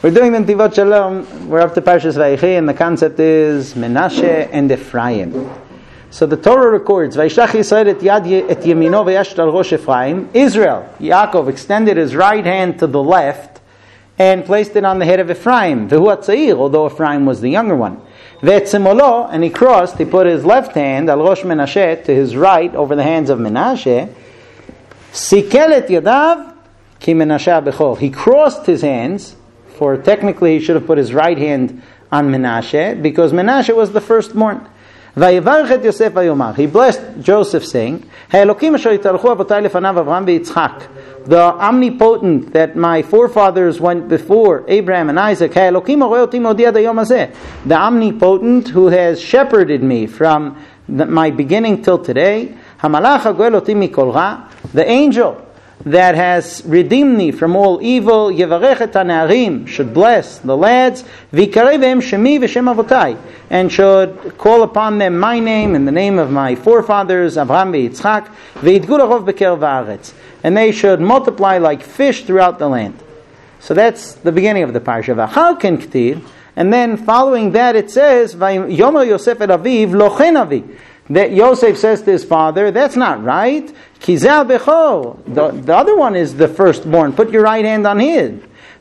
We're doing the Netivot Shalom. We're up to Parshas Vayechi, and the concept is Menashe and Ephraim. So the Torah records, Vayishlach Yisrael et yamino v'yashet al rosh Ephraim. Israel, Yaakov, extended his right hand to the left and placed it on the head of Ephraim. V'hu hatza'ir, although Ephraim was the younger one. Ve'etzimolo, and he crossed, he put his left hand, al rosh Menashe, to his right, over the hands of Menashe. Sikel et yadav ki Menashe bechor. He crossed his hands, for technically he should have put his right hand on Menashe, because Menashe was the firstborn. Vayevarech et Yosef vayomar. He blessed Joseph, saying, "Ha'elokim asher yitalchu avotay lefanav Avraham v'Yitzchak." The omnipotent that my forefathers went before, Abraham and Isaac. Ha'elokim orei oti modi ad hayom hazeh. The omnipotent who has shepherded me from my beginning till today. Hamalach hagoel oti mikol ra. The angel that has redeemed me from all evil, Yevarech et hanarim, should bless the lads, V'yikarei v'hem shemi v'shem avotai, and should call upon them my name and the name of my forefathers, Avraham v'Yitzchak, V'yidgu larov b'kerev haaretz, and they should multiply like fish throughout the land. So that's the beginning of the parsha. V'achar ken k'tiv, and then following that it says, Yomer Yosef el aviv lochen avi, that Yosef says to his father, that's not right. Kizah bechor. The other one is the firstborn. Put your right hand on his.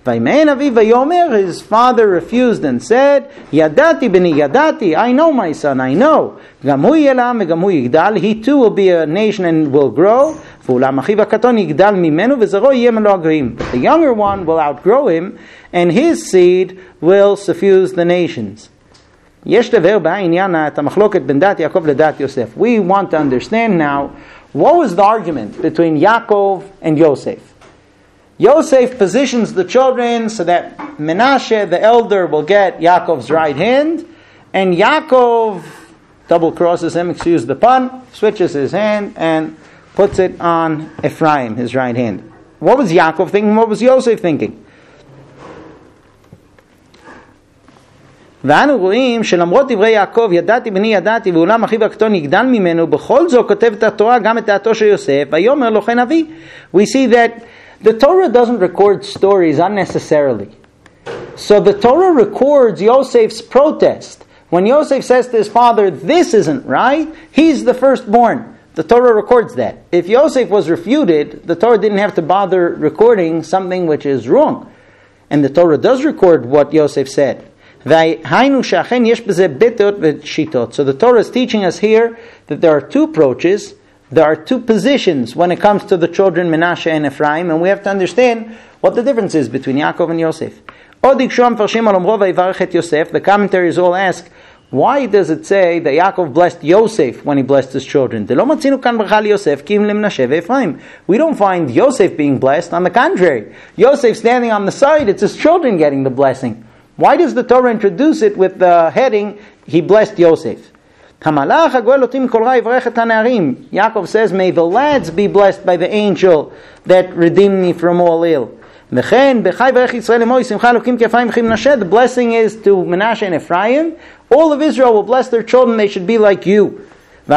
His father refused and said, Yadati b'ni yadati. I know my son, I know. He too will be a nation and will grow. But the younger one will outgrow him, and his seed will suffuse the nations. We want to understand now, what was the argument between Yaakov and Yosef? Yosef positions the children so that Menashe, the elder, will get Yaakov's right hand, and Yaakov double crosses him, excuse the pun, switches his hand and puts it on Ephraim, his right hand. What was Yaakov thinking? What was Yosef thinking? ואנו רואים שלמרות דברי יעקב ידעתי בני ידעתי ואולם אחיו הקטון יגדל ממנו בכל זאת כותבת התורה גם את דעתו של יוסף ויאמר לו כן אבי. We see that the Torah doesn't record stories unnecessarily. So the Torah records Yosef's protest. When Yosef says to his father, this isn't right, he's the firstborn. The Torah records that. If Yosef was refuted, the Torah didn't have to bother recording something which is wrong. And the Torah does record what Yosef said. So the Torah is teaching us here that there are two approaches, there are two positions when it comes to the children Menashe and Ephraim, and we have to understand what the difference is between Yaakov and Yosef. The commentaries all ask, why does it say that Yaakov blessed Yosef when he blessed his children? We don't find Yosef being blessed, on the contrary. Yosef standing on the side, it's his children getting the blessing. Why does the Torah introduce it with the heading, he blessed Yosef? Yaakov says, may the lads be blessed by the angel that redeemed me from all ill. The blessing is to Menashe and Ephraim. All of Israel will bless their children, they should be like you. So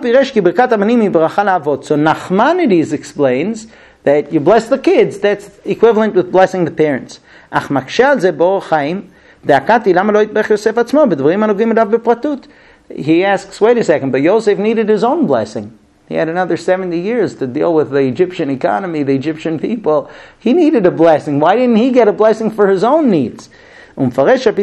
Nachmanides explains that you bless the kids, that's equivalent with blessing the parents. He asks, wait a second, but Yosef needed his own blessing. He had another 70 years to deal with the Egyptian economy, the Egyptian people. He needed a blessing. Why didn't he get a blessing for his own needs? So he says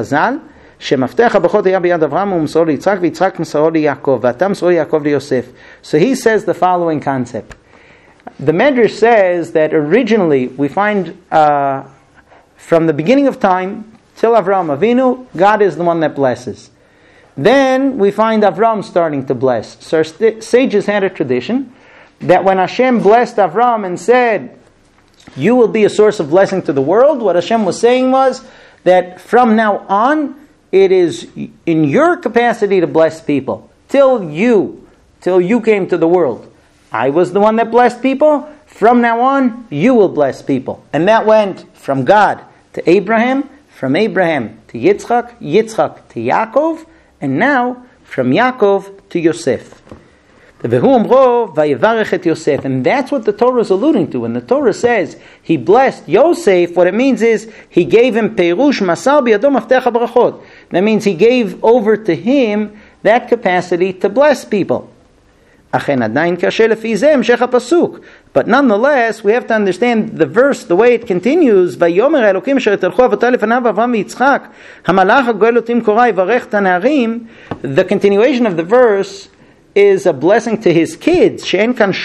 the following concept. The Medrash says that originally we find from the beginning of time till Avraham Avinu, God is the one that blesses. Then we find Avram starting to bless. So our sages had a tradition that when Hashem blessed Avram and said, you will be a source of blessing to the world, what Hashem was saying was that from now on, it is in your capacity to bless people. Till you came to the world. I was the one that blessed people. From now on, you will bless people. And that went from God to Abraham, from Abraham to Yitzchak, Yitzchak to Yaakov, and now from Yaakov to Yosef. And that's what the Torah is alluding to. When the Torah says he blessed Yosef, what it means is he gave him perush masal biyado maftecha brachot. That means he gave over to him that capacity to bless people. But nonetheless, we have to understand the verse, the way it continues. The continuation of the verse is a blessing to his kids. You don't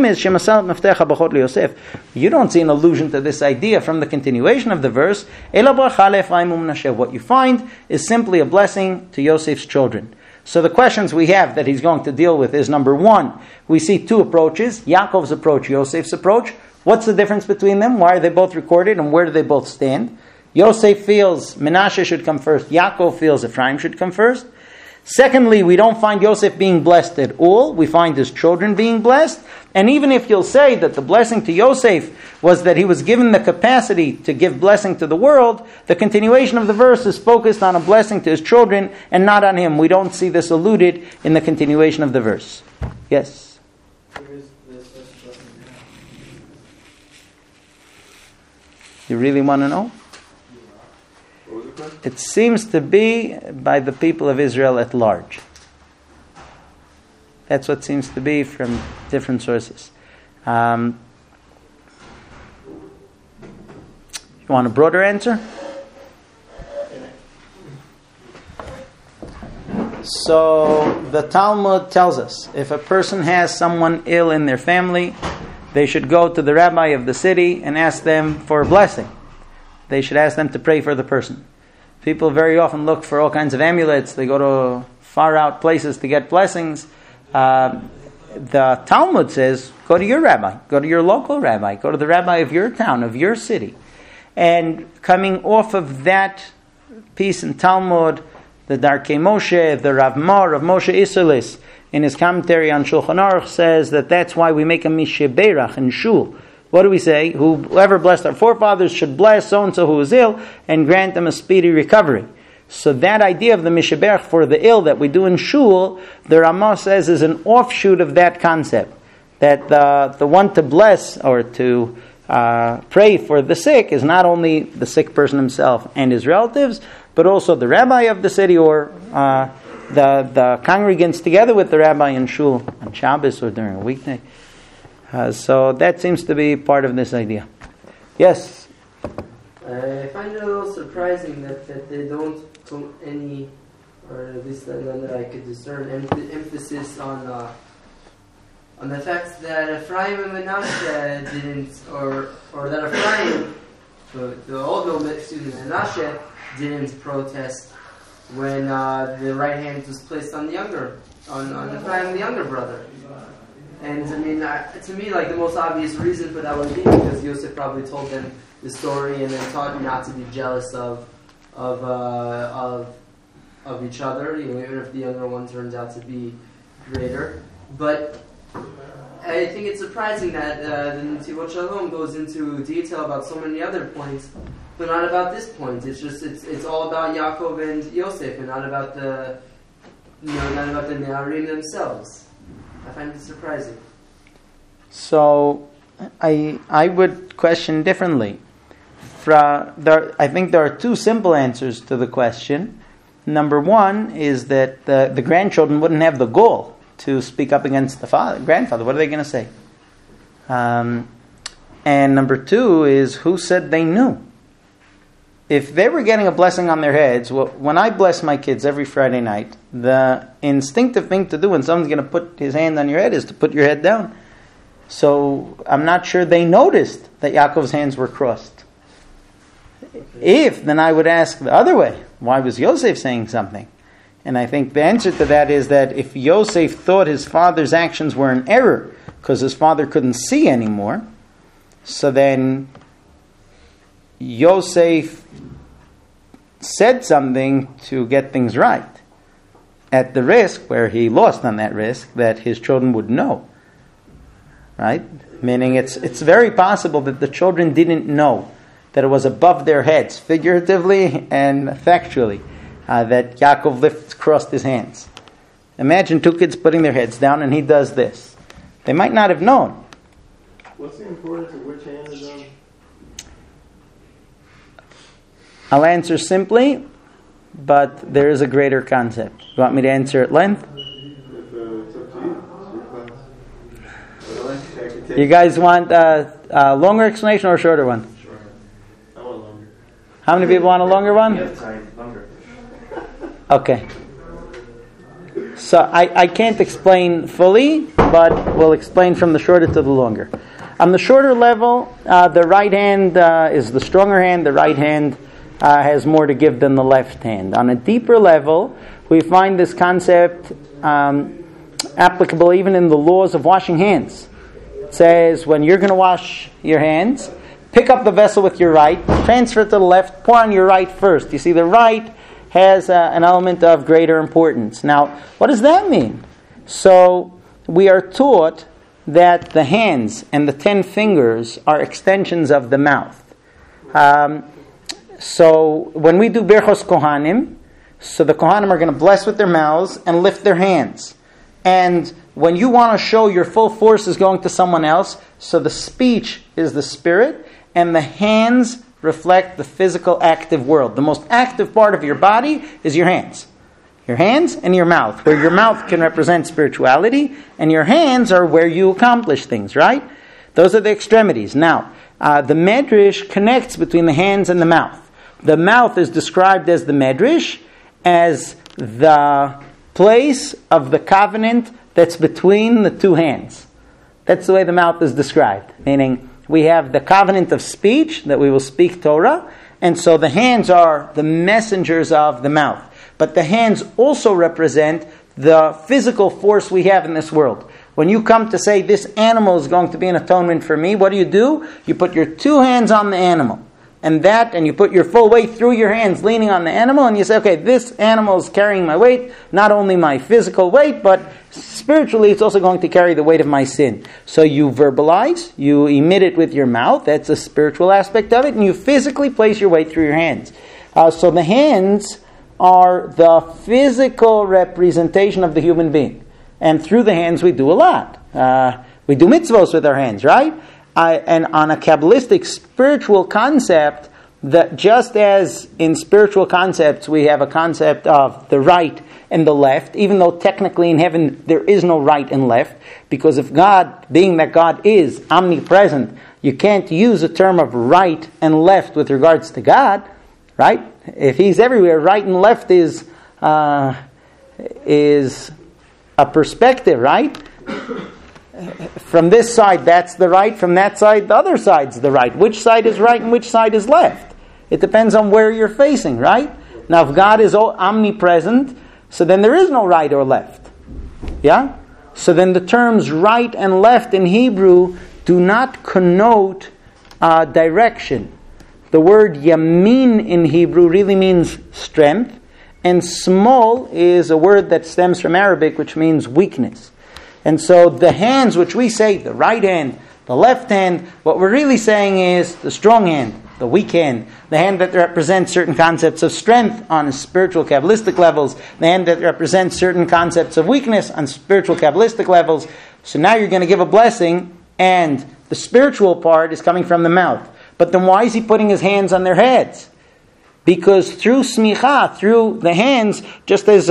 see an allusion to this idea from the continuation of the verse. What you find is simply a blessing to Yosef's children. So the questions we have that he's going to deal with is, number one, we see two approaches, Yaakov's approach, Yosef's approach. What's the difference between them? Why are they both recorded and where do they both stand? Yosef feels Menashe should come first. Yaakov feels Ephraim should come first. Secondly, we don't find Yosef being blessed at all. We find his children being blessed. And even if you'll say that the blessing to Yosef was that he was given the capacity to give blessing to the world, the continuation of the verse is focused on a blessing to his children and not on him. We don't see this alluded in the continuation of the verse. Yes? You really want to know? It seems to be by the people of Israel at large. That's what seems to be from different sources. You want a broader answer? So the Talmud tells us if a person has someone ill in their family, they should go to the rabbi of the city and ask them for a blessing. They should ask them to pray for the person. People very often look for all kinds of amulets. They go to far out places to get blessings. The Talmud says, go to your rabbi, go to your local rabbi, go to the rabbi of your town, of your city. And coming off of that piece in Talmud, the Darkei Moshe, the Rav Mar of Moshe Isserlis, in his commentary on Shulchan Aruch, says that that's why we make a Misheberach in Shul. What do we say? Whoever blessed our forefathers should bless so-and-so who is ill and grant them a speedy recovery. So that idea of the Misheberach for the ill that we do in Shul, the Ramah says is an offshoot of that concept. That the one to bless or to pray for the sick is not only the sick person himself and his relatives, but also the rabbi of the city or the congregants together with the rabbi in Shul on Shabbos or during a weekday. So that seems to be part of this idea. Yes? I find it a little surprising that they don't put any, or at least none that I could discern, emphasis on the fact that Ephraim and Menashe didn't, or that Ephraim, the older Menashe, didn't protest when the right hand was placed on the younger, on Ephraim, the younger brother. And I mean, to me, like the most obvious reason for that would be because Yosef probably told them the story and then taught them not to be jealous of each other, even if the younger one turns out to be greater. But I think it's surprising that the Netivot Shalom goes into detail about so many other points, but not about this point. It's just it's all about Yaakov and Yosef, and not about the Ne'arim themselves. I find it surprising. So, I would question differently. I think there are two simple answers to the question. Number one is that the grandchildren wouldn't have the gall to speak up against the grandfather. What are they going to say? And number two is, who said they knew? If they were getting a blessing on their heads, when I bless my kids every Friday night, the instinctive thing to do when someone's going to put his hand on your head is to put your head down. So I'm not sure they noticed that Yaakov's hands were crossed. If, then I would ask the other way. Why was Yosef saying something? And I think the answer to that is that if Yosef thought his father's actions were an error because his father couldn't see anymore, so then Yosef said something to get things right, at the risk, where he lost on that risk, that his children would know. Right? Meaning it's very possible that the children didn't know that it was above their heads, figuratively and factually, that Yaakov crossed his hands. Imagine two kids putting their heads down and he does this. They might not have known. What's the importance of which hand is on? I'll answer simply, but there is a greater concept. You want me to answer at length? It's up to you. It's your class. You guys want a longer explanation or a shorter one? I want longer. How many people want a longer one? Longer. Okay. So I can't explain fully, but we'll explain from the shorter to the longer. On the shorter level, the right hand is the stronger hand. The right hand has more to give than the left hand. On a deeper level, we find this concept applicable even in the laws of washing hands. It says when you're going to wash your hands, pick up the vessel with your right, transfer it to the left, pour on your right first. You see, the right has an element of greater importance. Now, what does that mean? So, we are taught that the hands and the 10 fingers are extensions of the mouth. So, when we do Birchos Kohanim, so the Kohanim are going to bless with their mouths and lift their hands. And when you want to show your full force is going to someone else, so the speech is the spirit, and the hands reflect the physical active world. The most active part of your body is your hands. Your hands and your mouth, where your mouth can represent spirituality, and your hands are where you accomplish things, right? Those are the extremities. Now, the Medrash connects between the hands and the mouth. The mouth is described as the Medrash, as the place of the covenant that's between the two hands. That's the way the mouth is described, meaning we have the covenant of speech, that we will speak Torah, and so the hands are the messengers of the mouth. But the hands also represent the physical force we have in this world. When you come to say, this animal is going to be an atonement for me, what do? You put your two hands on the animal. And you put your full weight through your hands, leaning on the animal, and you say, okay, this animal is carrying my weight, not only my physical weight, but spiritually it's also going to carry the weight of my sin. So you verbalize, you emit it with your mouth, that's a spiritual aspect of it, and you physically place your weight through your hands. So the hands are the physical representation of the human being. And through the hands we do a lot. We do mitzvos with our hands, right? And on a Kabbalistic spiritual concept, that just as in spiritual concepts we have a concept of the right and the left, even though technically in heaven there is no right and left, because if God, being that God is omnipresent, you can't use a term of right and left with regards to God, right? If He's everywhere, right and left is a perspective, right? From this side, that's the right. From that side, the other side's the right. Which side is right and which side is left? It depends on where you're facing, right? Now, if God is omnipresent, so then there is no right or left. Yeah? So then the terms right and left in Hebrew do not connote direction. The word yamin in Hebrew really means strength, and small is a word that stems from Arabic, which means weakness. And so the hands, which we say, the right hand, the left hand, what we're really saying is the strong hand, the weak hand, the hand that represents certain concepts of strength on spiritual Kabbalistic levels, the hand that represents certain concepts of weakness on spiritual Kabbalistic levels. So now you're going to give a blessing, and the spiritual part is coming from the mouth. But then why is he putting his hands on their heads? Because through smicha, through the hands, just as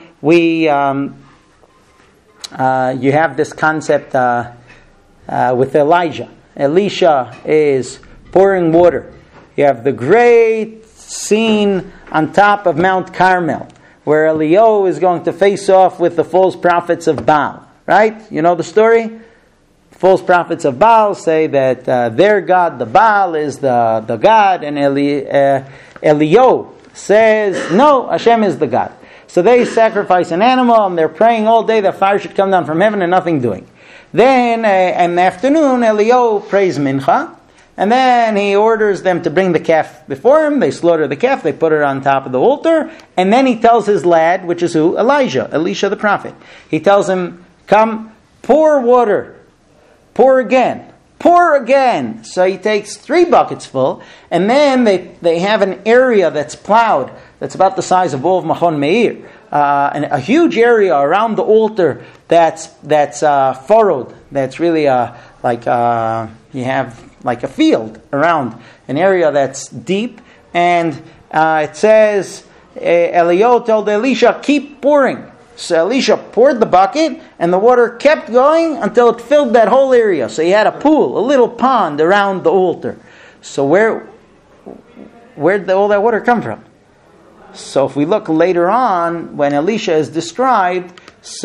you have this concept with Elijah. Elisha is pouring water. You have the great scene on top of Mount Carmel, where Eliyahu is going to face off with the false prophets of Baal. Right? You know the story? False prophets of Baal say that their God, the Baal, is the God, and Eliyahu says, no, Hashem is the God. So they sacrifice an animal, and they're praying all day that fire should come down from heaven, and nothing doing. Then, in the afternoon, Eliyahu prays mincha, and then he orders them to bring the calf before him. They slaughter the calf, they put it on top of the altar, and then he tells his lad, which is who? Elijah, Elisha the prophet. He tells him, come, pour water, pour again. Pour again. So he takes 3 buckets full, and then they have an area that's plowed, that's about the size of all of Machon Meir, a huge area around the altar that's furrowed. That's really you have like a field around an area that's deep, and it says Eliyahu told Elisha, keep pouring. So Elisha poured the bucket, and the water kept going until it filled that whole area. So he had a pool, a little pond around the altar. So where did all that water come from? So if we look later on, when Elisha is described,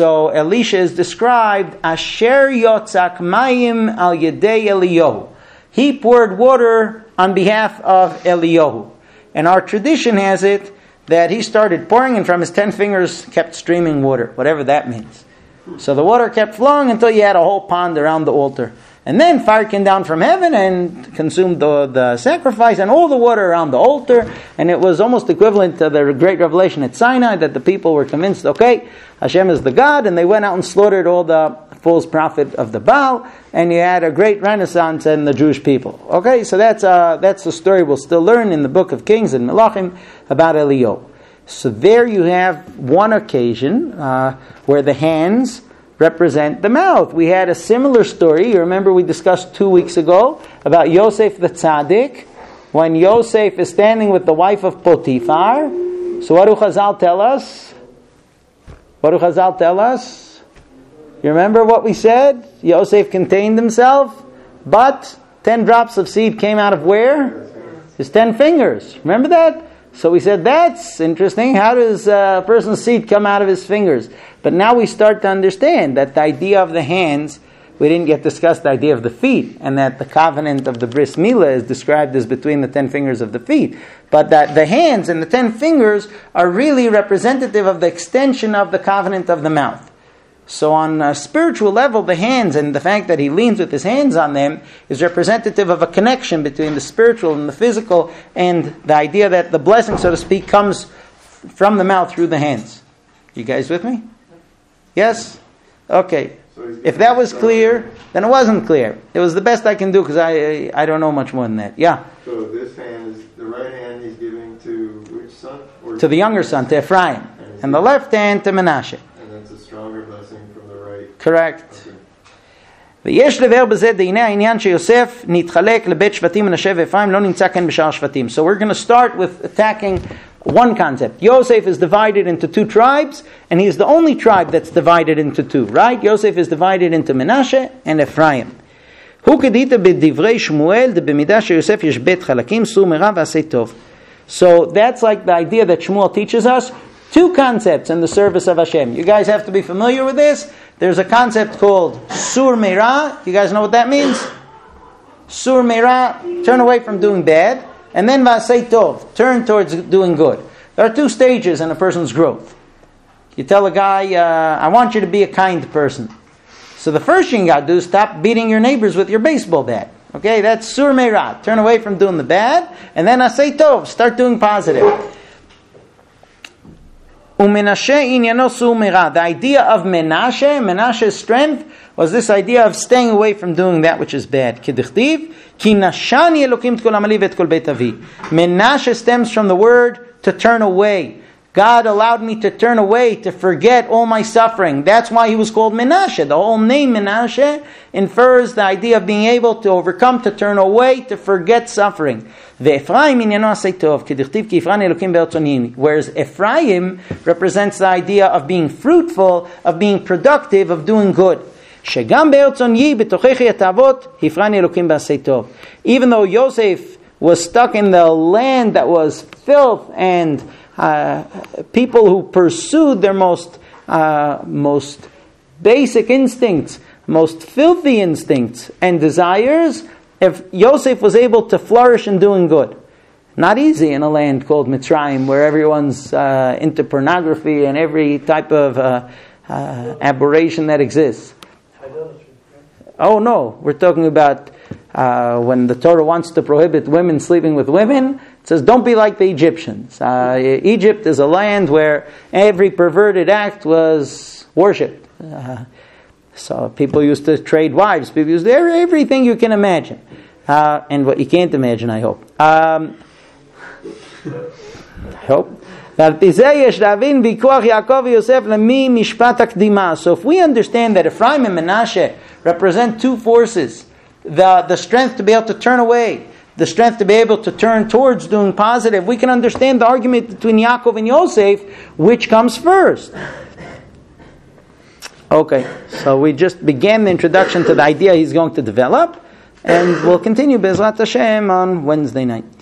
Asher yotzak mayim al yedei Eliyahu. He poured water on behalf of Eliyahu. And our tradition has it that he started pouring, and from his 10 fingers kept streaming water, whatever that means. So the water kept flowing until you had a whole pond around the altar. And then fire came down from heaven and consumed the sacrifice and all the water around the altar. And it was almost equivalent to the great revelation at Sinai, that the people were convinced, okay, Hashem is the God, and they went out and slaughtered all the false prophet of the Baal, and you had a great renaissance in the Jewish people. Okay, so that's the story we'll still learn in the book of Kings and Melachim about Eliyahu. So there you have one occasion where the hands represent the mouth. We had a similar story. You remember we discussed 2 weeks ago about Yosef the Tzaddik, when Yosef is standing with the wife of Potiphar. So what do Chazal tell us? You remember what we said? Yosef contained himself, but 10 drops of seed came out of where? His 10 fingers. Remember that? So we said, that's interesting. How does a person's seed come out of his fingers? But now we start to understand that the idea of the hands, we didn't get discussed the idea of the feet, and that the covenant of the bris milah is described as between the 10 fingers of the feet. But that the hands and the 10 fingers are really representative of the extension of the covenant of the mouth. So on a spiritual level, the hands and the fact that he leans with his hands on them is representative of a connection between the spiritual and the physical, and the idea that the blessing, so to speak, comes from the mouth through the hands. You guys with me? Yes? Okay. If that was clear, then it wasn't clear. It was the best I can do, because I don't know much more than that. Yeah? So this hand is the right hand he's giving to which son? Or to the younger son, to Ephraim. And the left hand to Menashe. Stronger blessing from the right. Correct. ויש לבאר בזה דהנה העניין שיוסף נתחלק לבית שבטים מנשה ואפרים לא נמצא כן בשאר שבטים. So we're going to start with attacking one concept. Yosef is divided into 2 tribes, and he is the only tribe that's divided into 2, right? Yosef is divided into Menashe and Ephraim. הוא כדית בדברי שמואל דבמידה שיוסף יש בית חלקים סור מרע ועשה טוב. So that's like the idea that Shmuel teaches us. 2 concepts in the service of Hashem. You guys have to be familiar with this. There's a concept called Sur Meira. You guys know what that means? Sur Meira, turn away from doing bad. And then Vasei Tov, turn towards doing good. There are 2 stages in a person's growth. You tell a guy, I want you to be a kind person. So the first thing you got to do is stop beating your neighbors with your baseball bat. Okay, that's Sur Meira. Turn away from doing the bad. And then Vasei Tov, start doing positive. The idea of Menashe's strength was this idea of staying away from doing that which is bad. Menashe stems from the word to turn away. God allowed me to turn away, to forget all my suffering. That's why he was called Menashe. The whole name Menashe infers the idea of being able to overcome, to turn away, to forget suffering. Whereas Ephraim represents the idea of being fruitful, of being productive, of doing good. Even though Yosef was stuck in the land that was filth and people who pursued their most basic instincts, most filthy instincts and desires, if Yosef was able to flourish in doing good. Not easy in a land called Mitzrayim, where everyone's into pornography and every type of aberration that exists. Oh no, we're talking about when the Torah wants to prohibit women sleeping with women. It says, don't be like the Egyptians. Egypt is a land where every perverted act was worshipped. So people used to trade wives. People used everything you can imagine. And what you can't imagine, I hope. I hope. So if we understand that Ephraim and Menashe represent two forces, the strength to be able to turn away, the strength to be able to turn towards doing positive, we can understand the argument between Yaakov and Yosef, which comes first. Okay, so we just began the introduction to the idea he's going to develop, and we'll continue Bezrat Hashem on Wednesday night.